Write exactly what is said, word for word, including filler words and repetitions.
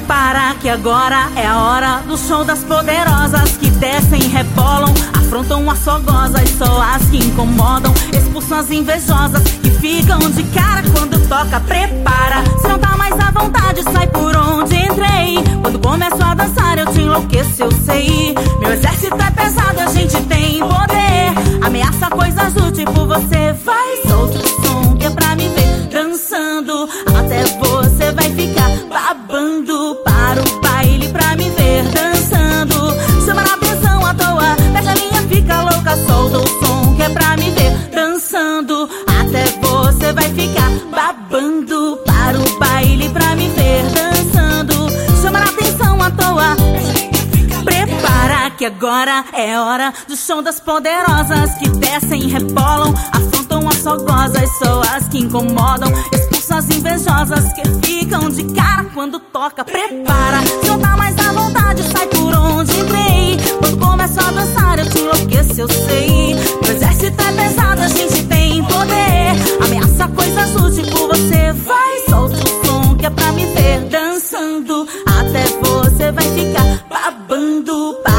Prepara que agora é a hora do show das poderosas que descem e rebolam, afrontam as fogosas, só as que incomodam, expulsam as invejosas que ficam de cara quando toca. Prepara, se não tá mais à vontade, sai por onde entrei. Quando começo a dançar eu te enlouqueço, eu sei. Meu exército é pesado, a gente tem poder. Ameaça coisas do tipo você vai, solta o som que é pra me ver dançando, até você vai ficar babando. Para o baile pra me ver dançando, chama na atenção à toa, pega a linha, fica louca, solta o som que é pra me ver dançando, até você vai ficar babando. Para o baile pra me ver dançando, chama na atenção à toa. Prepara que agora é hora do show das poderosas que descem e rebolam, afrontam as fogosas, só as que incomodam, expulsam as invejosas que ficam de cara quando toca. Prepara, se não tá mais à vontade, sai por onde entrei. Quando começo a dançar eu te enlouqueço, eu sei. Meu exército é pesado, a gente tem poder. Ameaça coisas do tipo você vai, solta o som que é pra me ver dançando, até você vai ficar babando.